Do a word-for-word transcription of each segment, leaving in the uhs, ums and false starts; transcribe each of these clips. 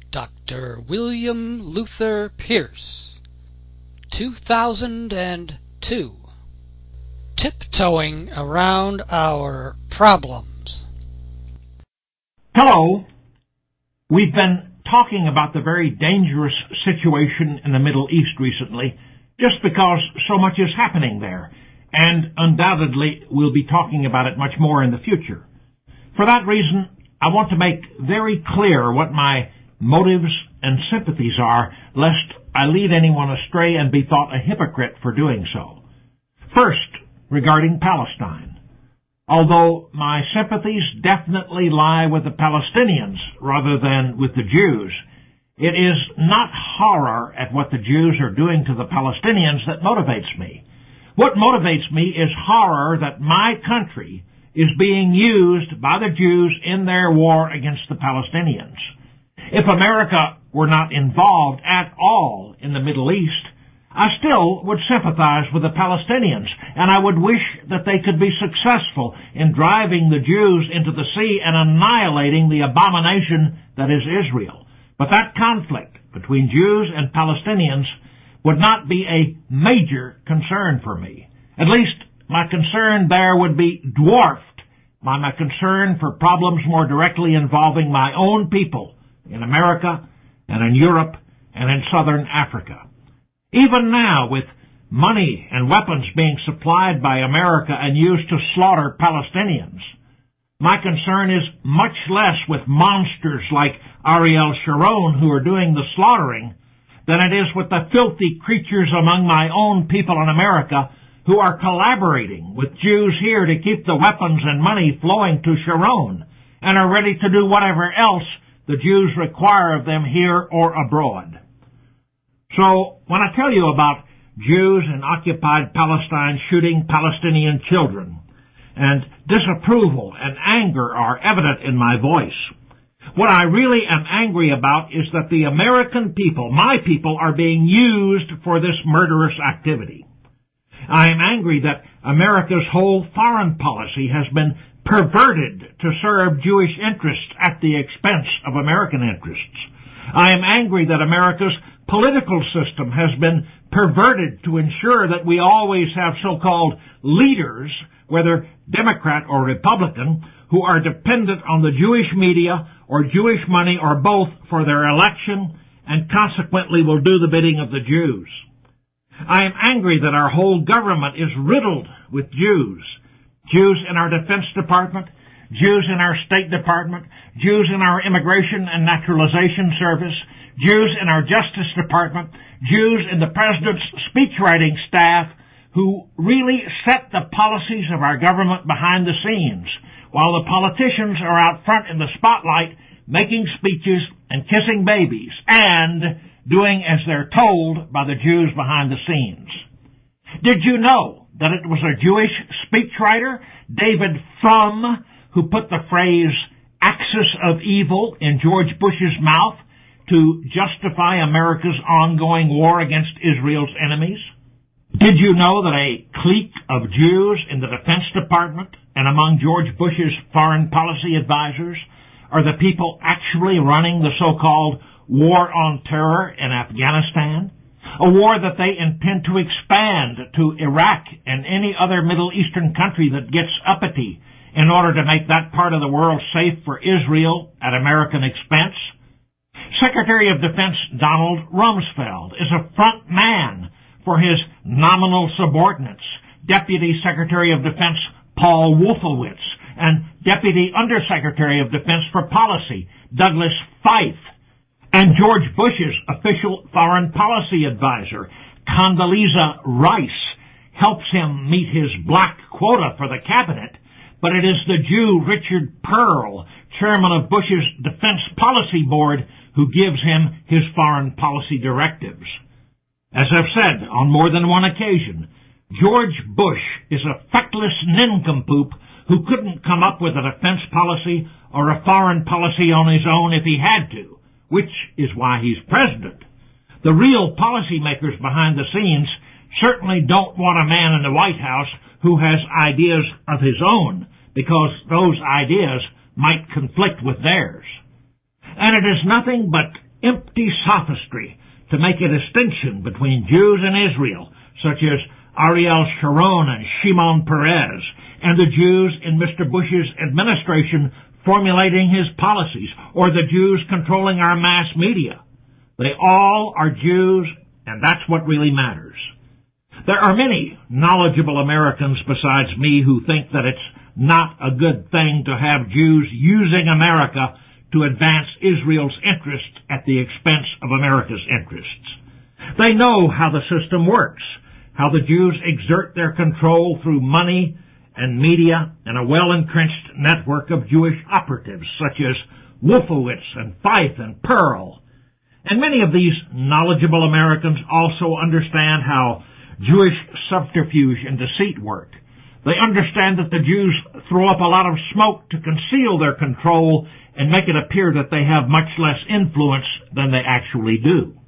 Doctor William Luther Pierce, two thousand two. Tiptoeing Around Our Problems. Hello. We've been talking about the very dangerous situation in the Middle East recently, just because so much is happening there, and undoubtedly we'll be talking about it much more in the future. For that reason, I want to make very clear what my motives and sympathies are, lest I lead anyone astray and be thought a hypocrite for doing so. First, regarding Palestine. Although my sympathies definitely lie with the Palestinians rather than with the Jews, it is not horror at what the Jews are doing to the Palestinians that motivates me. What motivates me is horror that my country is being used by the Jews in their war against the Palestinians. If America were not involved at all in the Middle East, I still would sympathize with the Palestinians, and I would wish that they could be successful in driving the Jews into the sea and annihilating the abomination that is Israel. But that conflict between Jews and Palestinians would not be a major concern for me. At least my concern there would be dwarfed by my concern for problems more directly involving my own people in America and in Europe and in southern Africa. Even now, with money and weapons being supplied by America and used to slaughter Palestinians, my concern is much less with monsters like Ariel Sharon who are doing the slaughtering than it is with the filthy creatures among my own people in America who are collaborating with Jews here to keep the weapons and money flowing to Sharon and are ready to do whatever else the Jews require of them here or abroad. So, when I tell you about Jews in occupied Palestine shooting Palestinian children, and disapproval and anger are evident in my voice, what I really am angry about is that the American people, my people, are being used for this murderous activity. I am angry that America's whole foreign policy has been perverted to serve Jewish interests at the expense of American interests. I am angry that America's political system has been perverted to ensure that we always have so-called leaders, whether Democrat or Republican, who are dependent on the Jewish media or Jewish money or both for their election and consequently will do the bidding of the Jews. I am angry that our whole government is riddled with Jews. Jews in our Defense Department, Jews in our State Department, Jews in our Immigration and Naturalization Service, Jews in our Justice Department, Jews in the President's speechwriting staff who really set the policies of our government behind the scenes, while the politicians are out front in the spotlight making speeches and kissing babies and doing as they're told by the Jews behind the scenes. Did you know that it was a Jewish speechwriter, David Frum, who put the phrase axis of evil in George Bush's mouth to justify America's ongoing war against Israel's enemies? Did you know that a clique of Jews in the Defense Department and among George Bush's foreign policy advisors are the people actually running the so-called war on terror in Afghanistan? A war that they intend to expand to Iraq and any other Middle Eastern country that gets uppity in order to make that part of the world safe for Israel at American expense? Secretary of Defense Donald Rumsfeld is a front man for his nominal subordinates, Deputy Secretary of Defense Paul Wolfowitz and Deputy Undersecretary of Defense for Policy Douglas Feith, and George Bush's official foreign policy advisor Condoleezza Rice helps him meet his black quota for the cabinet, but it is the Jew Richard Perle, chairman of Bush's Defense Policy Board, who gives him his foreign policy directives. As I've said on more than one occasion, George Bush is a feckless nincompoop who couldn't come up with a defense policy or a foreign policy on his own if he had to, which is why he's president. The real policymakers behind the scenes certainly don't want a man in the White House who has ideas of his own, because those ideas might conflict with theirs. And it is nothing but empty sophistry to make a distinction between Jews and Israel, such as Ariel Sharon and Shimon Peres, and the Jews in Mister Bush's administration formulating his policies, or the Jews controlling our mass media. They all are Jews, and that's what really matters. There are many knowledgeable Americans besides me who think that it's not a good thing to have Jews using America to advance Israel's interests at the expense of America's interests. They know how the system works, how the Jews exert their control through money and media and a well-entrenched network of Jewish operatives such as Wolfowitz and Feith and Pearl. And many of these knowledgeable Americans also understand how Jewish subterfuge and deceit work. They understand that the Jews throw up a lot of smoke to conceal their control and make it appear that they have much less influence than they actually do.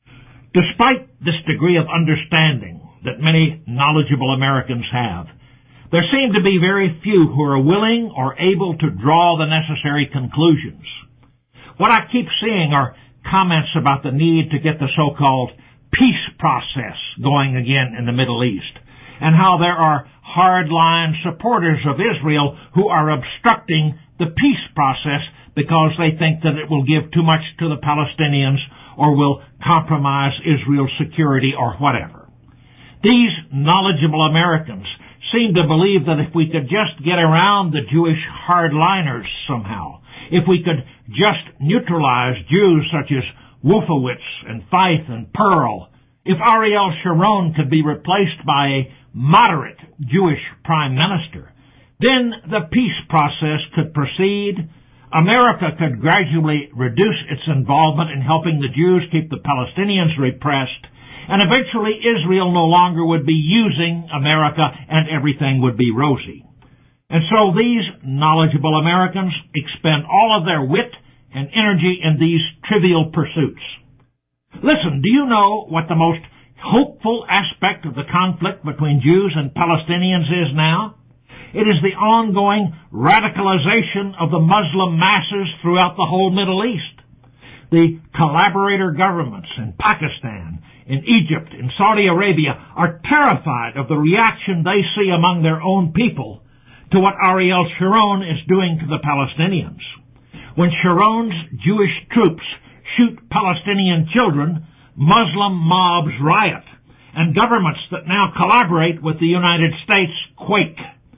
Despite this degree of understanding that many knowledgeable Americans have, there seem to be very few who are willing or able to draw the necessary conclusions. What I keep seeing are comments about the need to get the so-called peace process going again in the Middle East, and how there are hardline supporters of Israel who are obstructing the peace process because they think that it will give too much to the Palestinians or will compromise Israel's security or whatever. These knowledgeable Americans seem to believe that if we could just get around the Jewish hardliners somehow, if we could just neutralize Jews such as Wolfowitz and Feith and Pearl, if Ariel Sharon could be replaced by a moderate Jewish prime minister, then the peace process could proceed. America could gradually reduce its involvement in helping the Jews keep the Palestinians repressed, and eventually Israel no longer would be using America and everything would be rosy. And so these knowledgeable Americans expend all of their wit and energy in these trivial pursuits. Listen, do you know what the most hopeful aspect of the conflict between Jews and Palestinians is now? It is the ongoing radicalization of the Muslim masses throughout the whole Middle East. The collaborator governments in Pakistan, in Egypt, in Saudi Arabia are terrified of the reaction they see among their own people to what Ariel Sharon is doing to the Palestinians. When Sharon's Jewish troops shoot Palestinian children, Muslim mobs riot, and governments that now collaborate with the United States quake.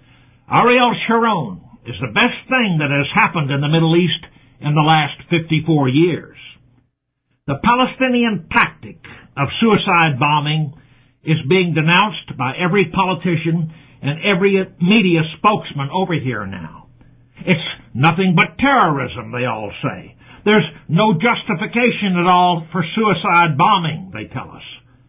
Ariel Sharon is the best thing that has happened in the Middle East in the last fifty-four years. The Palestinian tactic of suicide bombing is being denounced by every politician and every media spokesman over here now. It's nothing but terrorism, they all say. There's no justification at all for suicide bombing, they tell us.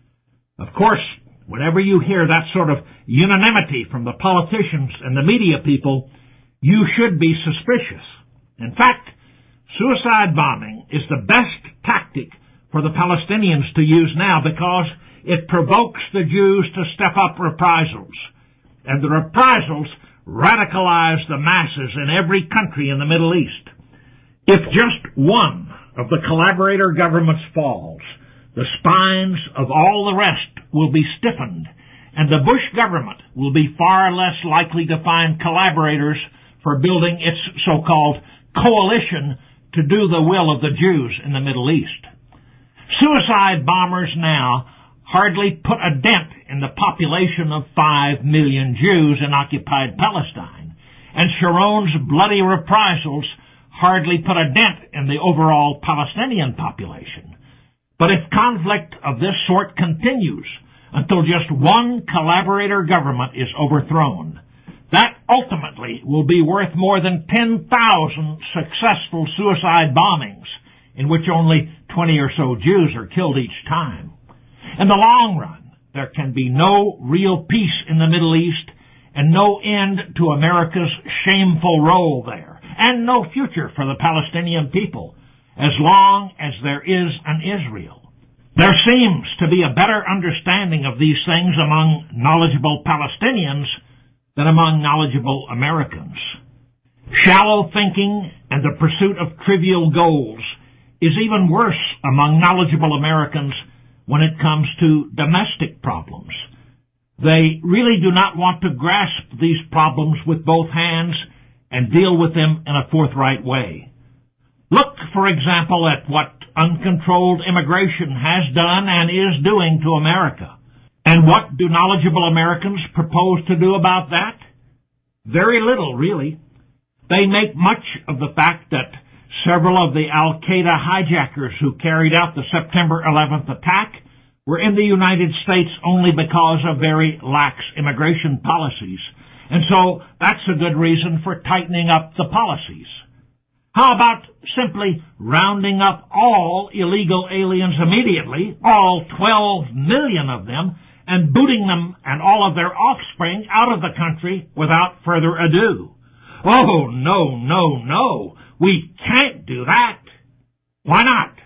Of course, whenever you hear that sort of unanimity from the politicians and the media people, you should be suspicious. In fact, suicide bombing is the best tactic for the Palestinians to use now because it provokes the Jews to step up reprisals. And the reprisals radicalize the masses in every country in the Middle East. If just one of the collaborator governments falls, the spines of all the rest will be stiffened, and the Bush government will be far less likely to find collaborators for building its so-called coalition to do the will of the Jews in the Middle East. Suicide bombers now hardly put a dent in the population of five million Jews in occupied Palestine, and Sharon's bloody reprisals hardly put a dent in the overall Palestinian population. But if conflict of this sort continues until just one collaborator government is overthrown, that ultimately will be worth more than ten thousand successful suicide bombings in which only twenty or so Jews are killed each time. In the long run, there can be no real peace in the Middle East and no end to America's shameful role there, and no future for the Palestinian people as long as there is an Israel. There seems to be a better understanding of these things among knowledgeable Palestinians than among knowledgeable Americans. Shallow thinking and the pursuit of trivial goals is even worse among knowledgeable Americans when it comes to domestic problems. They really do not want to grasp these problems with both hands and deal with them in a forthright way. Look, for example, at what uncontrolled immigration has done and is doing to America. And what do knowledgeable Americans propose to do about that? Very little, really. They make much of the fact that several of the Al-Qaeda hijackers who carried out the September eleventh attack were in the United States only because of very lax immigration policies. And so that's a good reason for tightening up the policies. How about simply rounding up all illegal aliens immediately, all twelve million of them, and booting them and all of their offspring out of the country without further ado? Oh, no, no, no. We can't do that. Why not?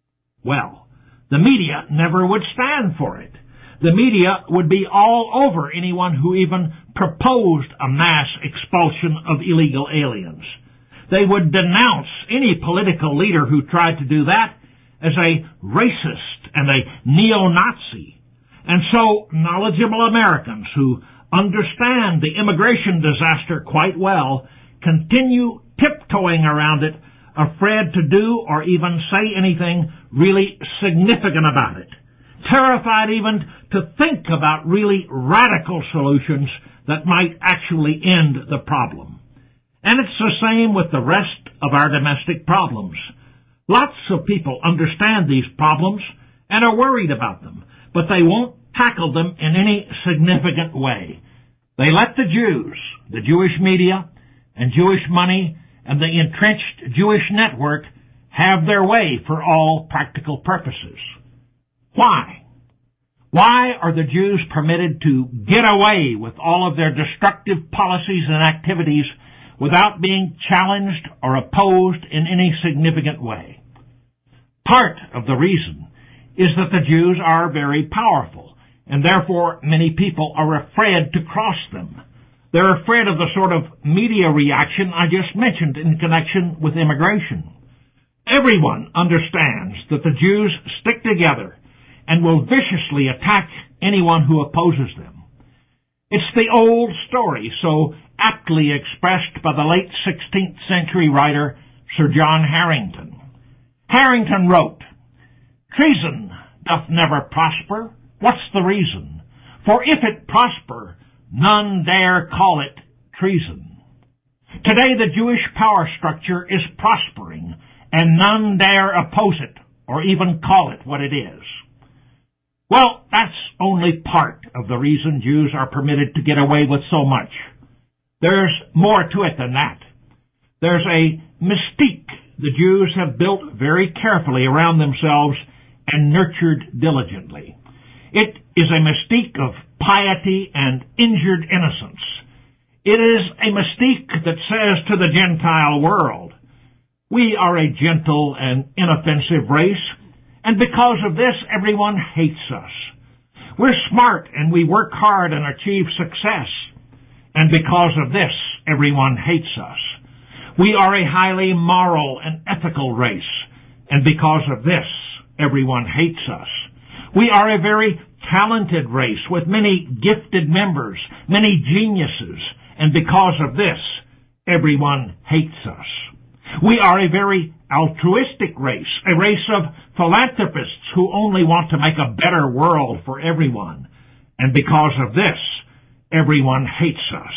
Well, the media never would stand for it. The media would be all over anyone who even proposed a mass expulsion of illegal aliens. They would denounce any political leader who tried to do that as a racist and a neo-Nazi. And so knowledgeable Americans who understand the immigration disaster quite well continue tiptoeing around it, afraid to do or even say anything really significant about it, terrified even to think about really radical solutions that might actually end the problem. And it's the same with the rest of our domestic problems. Lots of people understand these problems and are worried about them, but they won't tackle them in any significant way. They let the Jews, the Jewish media, and Jewish money, and the entrenched Jewish network have their way for all practical purposes. Why? Why are the Jews permitted to get away with all of their destructive policies and activities without being challenged or opposed in any significant way? Part of the reason is that the Jews are very powerful, and therefore many people are afraid to cross them. They're afraid of the sort of media reaction I just mentioned in connection with immigration. Everyone understands that the Jews stick together and will viciously attack anyone who opposes them. It's the old story so aptly expressed by the late sixteenth century writer Sir John Harington. Harington wrote, "Treason doth never prosper. What's the reason? For if it prosper, none dare call it treason." Today the Jewish power structure is prospering, and none dare oppose it or even call it what it is. Well, that's only part of the reason Jews are permitted to get away with so much. There's more to it than that. There's a mystique the Jews have built very carefully around themselves and nurtured diligently. It is a mystique of piety and injured innocence. It is a mystique that says to the Gentile world, we are a gentle and inoffensive race, and because of this, everyone hates us. We're smart and we work hard and achieve success, and because of this, everyone hates us. We are a highly moral and ethical race, and because of this, everyone hates us. We are a very talented race with many gifted members, many geniuses, and because of this, everyone hates us. We are a very altruistic race, a race of philanthropists who only want to make a better world for everyone, and because of this, everyone hates us.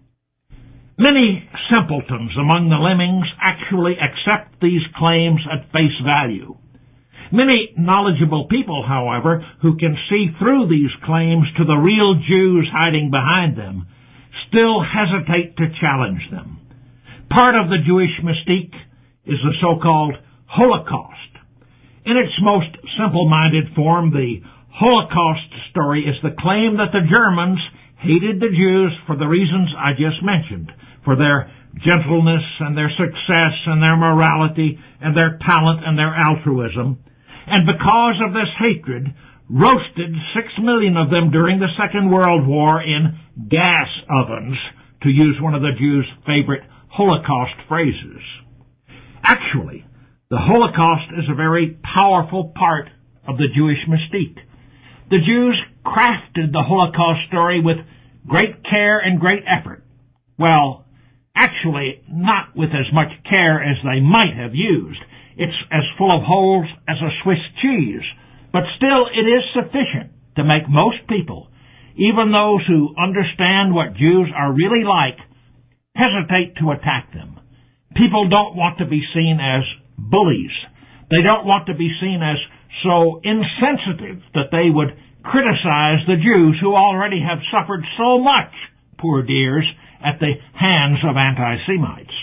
Many simpletons among the lemmings actually accept these claims at face value. Many knowledgeable people, however, who can see through these claims to the real Jews hiding behind them, still hesitate to challenge them. Part of the Jewish mystique is the so-called Holocaust. In its most simple-minded form, the Holocaust story is the claim that the Germans hated the Jews for the reasons I just mentioned, for their gentleness and their success and their morality and their talent and their altruism, and because of this hatred, roasted six million of them during the Second World War in gas ovens, to use one of the Jews' favorite Holocaust phrases. Actually, The Holocaust is a very powerful part of the Jewish mystique. The Jews crafted the Holocaust story with great care and great effort. Well, actually, not with as much care as they might have used. It's as full of holes as a Swiss cheese, but still it is sufficient to make most people, even those who understand what Jews are really like, hesitate to attack them. People don't want to be seen as bullies. They don't want to be seen as so insensitive that they would criticize the Jews who already have suffered so much, poor dears, at the hands of anti-Semites.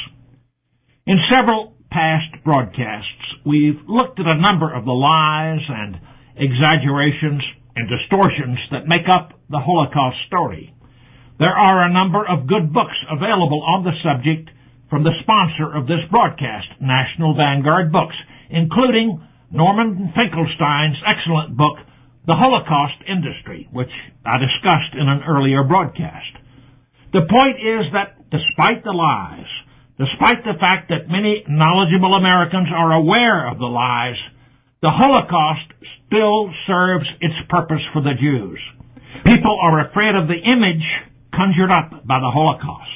In several past broadcasts, we've looked at a number of the lies and exaggerations and distortions that make up the Holocaust story. There are a number of good books available on the subject from the sponsor of this broadcast, National Vanguard Books, including Norman Finkelstein's excellent book, The Holocaust Industry, which I discussed in an earlier broadcast. The point is that despite the lies, despite the fact that many knowledgeable Americans are aware of the lies, the Holocaust still serves its purpose for the Jews. People are afraid of the image conjured up by the Holocaust.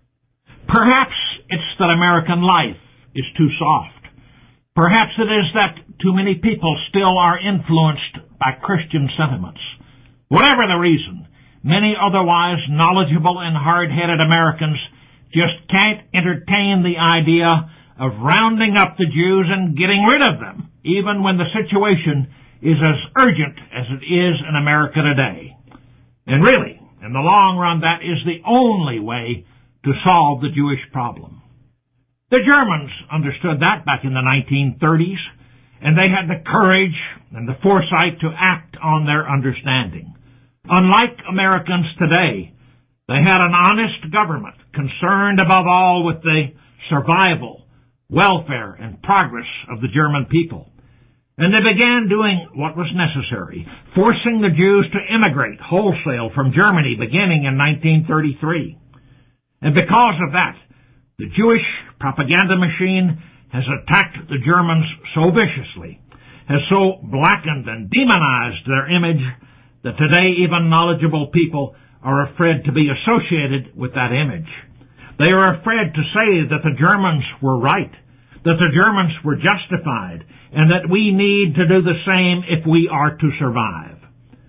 Perhaps it's that American life is too soft. Perhaps it is that too many people still are influenced by Christian sentiments. Whatever the reason, many otherwise knowledgeable and hard-headed Americans just can't entertain the idea of rounding up the Jews and getting rid of them, even when the situation is as urgent as it is in America today. And really, in the long run, that is the only way to solve the Jewish problem. The Germans understood that back in the nineteen thirties, and they had the courage and the foresight to act on their understanding. Unlike Americans today, they had an honest government concerned above all with the survival, welfare, and progress of the German people. And they began doing what was necessary, forcing the Jews to immigrate wholesale from Germany beginning in nineteen thirty-three. And because of that, the Jewish propaganda machine has attacked the Germans so viciously, has so blackened and demonized their image, that today even knowledgeable people are afraid to be associated with that image. They are afraid to say that the Germans were right, that the Germans were justified, and that we need to do the same if we are to survive.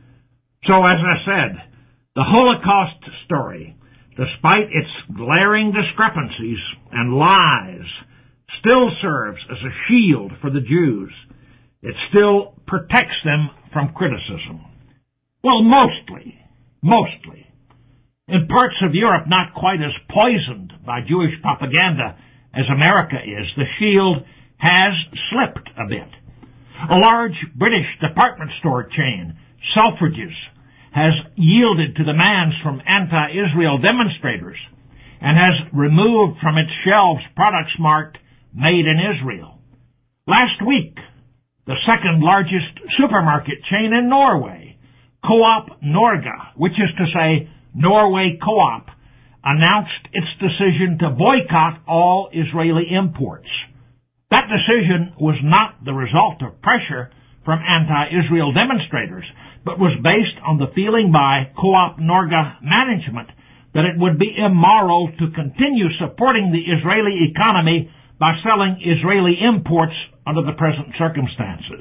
So, as I said, the Holocaust story, despite its glaring discrepancies and lies, still serves as a shield for the Jews. It still protects them from criticism. Well, mostly, mostly. In parts of Europe not quite as poisoned by Jewish propaganda as America is, the shield has slipped a bit. A large British department store chain, Selfridges, has yielded to demands from anti-Israel demonstrators and has removed from its shelves products marked Made in Israel. Last week, the second largest supermarket chain in Norway, Coop Norge, which is to say Norway Co-op, announced its decision to boycott all Israeli imports. That decision was not the result of pressure from anti-Israel demonstrators, but was based on the feeling by Coop Norge management that it would be immoral to continue supporting the Israeli economy by selling Israeli imports under the present circumstances.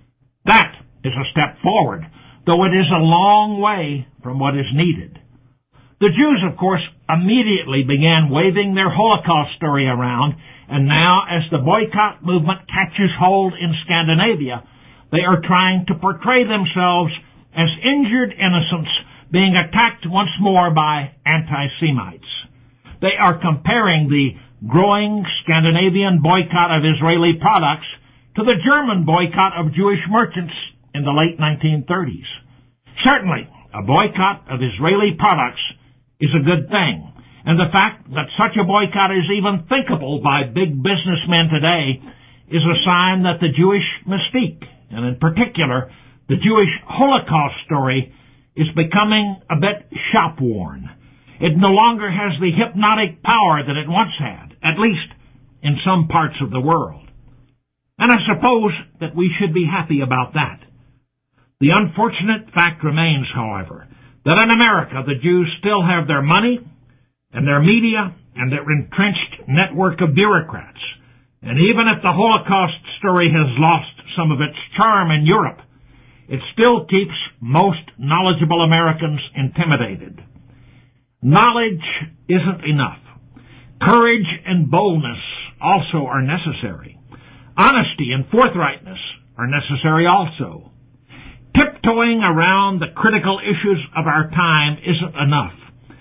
That is a step forward, though it is a long way from what is needed. The Jews, of course, immediately began waving their Holocaust story around, and now as the boycott movement catches hold in Scandinavia, they are trying to portray themselves as injured innocents being attacked once more by anti-Semites. They are comparing the growing Scandinavian boycott of Israeli products to the German boycott of Jewish merchants in the late nineteen thirties. Certainly, a boycott of Israeli products is a good thing, and the fact that such a boycott is even thinkable by big businessmen today is a sign that the Jewish mystique, and in particular, the Jewish Holocaust story, is becoming a bit shop-worn. It no longer has the hypnotic power that it once had, at least in some parts of the world. And I suppose that we should be happy about that. The unfortunate fact remains, however, that in America the Jews still have their money and their media and their entrenched network of bureaucrats. And even if the Holocaust story has lost some of its charm in Europe, it still keeps most knowledgeable Americans intimidated. Knowledge isn't enough. Courage and boldness also are necessary. Honesty and forthrightness are necessary also. Tiptoeing around the critical issues of our time isn't enough.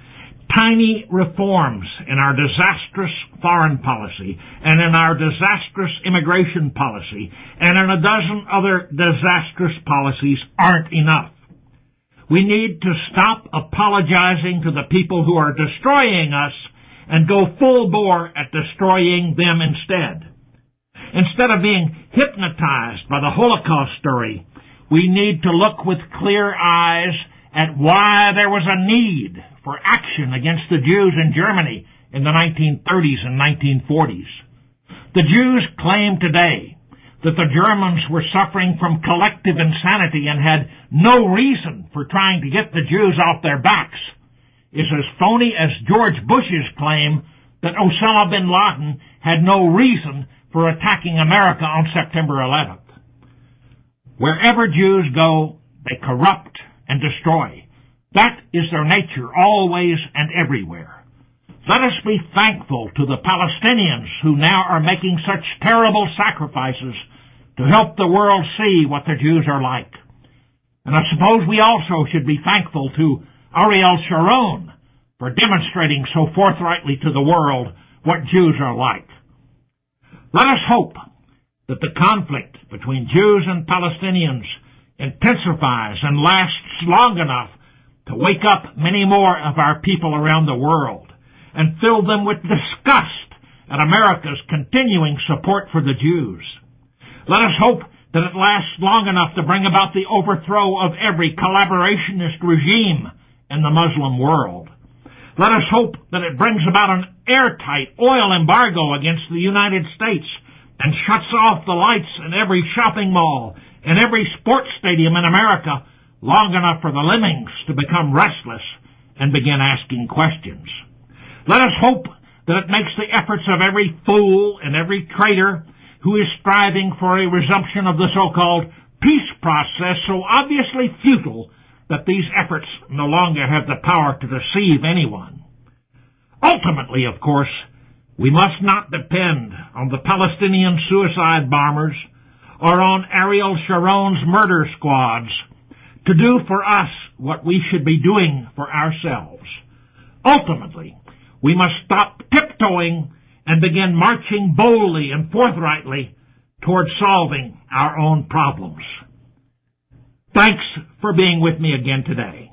Tiny reforms in our disastrous foreign policy and in our disastrous immigration policy and in a dozen other disastrous policies aren't enough. We need to stop apologizing to the people who are destroying us and go full bore at destroying them instead. Instead of being hypnotized by the Holocaust story, we need to look with clear eyes at why there was a need for action against the Jews in Germany in the nineteen thirties and nineteen forties. The Jews claim today that the Germans were suffering from collective insanity and had no reason for trying to get the Jews off their backs is as phony as George Bush's claim that Osama bin Laden had no reason for attacking America on September eleventh. Wherever Jews go, they corrupt and destroy. That is their nature, always and everywhere. Let us be thankful to the Palestinians who now are making such terrible sacrifices to help the world see what the Jews are like. And I suppose we also should be thankful to Ariel Sharon for demonstrating so forthrightly to the world what Jews are like. Let us hope that the conflict between Jews and Palestinians intensifies and lasts long enough to wake up many more of our people around the world and fill them with disgust at America's continuing support for the Jews. Let us hope that it lasts long enough to bring about the overthrow of every collaborationist regime in the Muslim world. Let us hope that it brings about an airtight oil embargo against the United States and shuts off the lights in every shopping mall and every sports stadium in America long enough for the lemmings to become restless and begin asking questions. Let us hope that it makes the efforts of every fool and every traitor who is striving for a resumption of the so-called peace process so obviously futile that these efforts no longer have the power to deceive anyone. Ultimately, of course, we must not depend on the Palestinian suicide bombers or on Ariel Sharon's murder squads to do for us what we should be doing for ourselves. Ultimately, we must stop tiptoeing and begin marching boldly and forthrightly toward solving our own problems. Thanks for being with me again today.